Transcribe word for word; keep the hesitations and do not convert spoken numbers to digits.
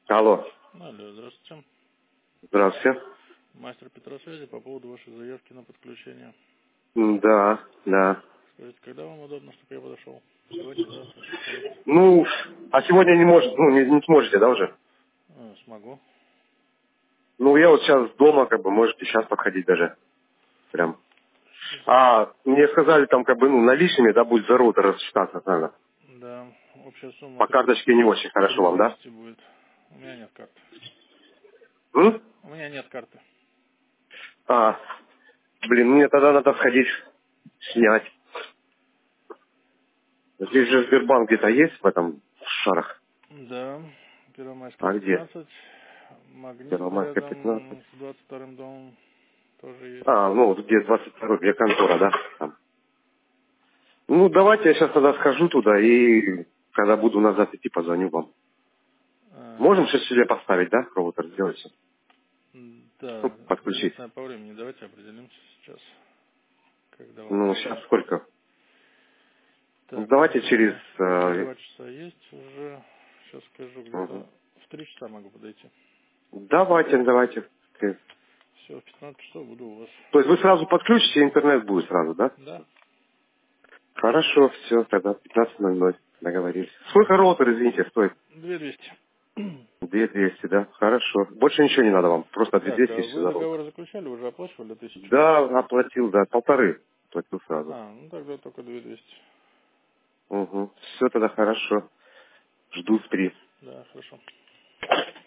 Алло. Алло, здравствуйте. Здравствуйте. Мастер Петросвязи по поводу вашей заявки на подключение. М, Да, да. Скажите, когда вам удобно, чтобы я подошел? Сегодня, завтра, как? Ну, а сегодня не может, ну, не, не сможете, да, уже? А, смогу. Ну, я вот сейчас дома, как бы, можете сейчас подходить даже. Прям. А, мне сказали, там, как бы, ну, наличными, да, будет за роутер рассчитаться, надо. Да, общая сумма По три карточке не очень хорошо вам, да? двести будет. У меня нет карты. М? У меня нет карты. А, блин, мне тогда надо входить, снять. Здесь же Сбербанк где-то есть в этом шарах. Да, Первомайская А где? пятнадцать. Магнит Первомайская пятнадцать. рядом с двадцать вторым домом тоже есть. А, ну, вот где двадцать второй, где контора, да? Там. Ну, давайте я сейчас тогда схожу туда и когда буду назад идти, позвоню вам. А, Можем сейчас себе поставить, да, роутер сделать? Ну, да, подключить. единственное по времени давайте определимся сейчас, когда вам Ну, сейчас удобно. сколько? Ну, Так, давайте через... сегодня э, два часа есть уже. Сейчас скажу, мгм. где-то в три часа могу подойти. Давайте, давайте. Э, Все, в пятнадцать часов буду у вас. То есть вы сразу подключите, интернет будет сразу, да? Да? Хорошо, все, тогда пятнадцать ноль ноль. Договорились. Сколько роутер, извините, стоит? две двести. две двести, да? Хорошо. Больше ничего не надо вам. Просто две Так, двести а и все вы за роутер. договор заключали, уже оплачивали тысячу? Да, оплатил, да, полторы. Платил сразу. А, ну тогда только две двести. Угу. Все тогда хорошо. Жду в три. Да, хорошо.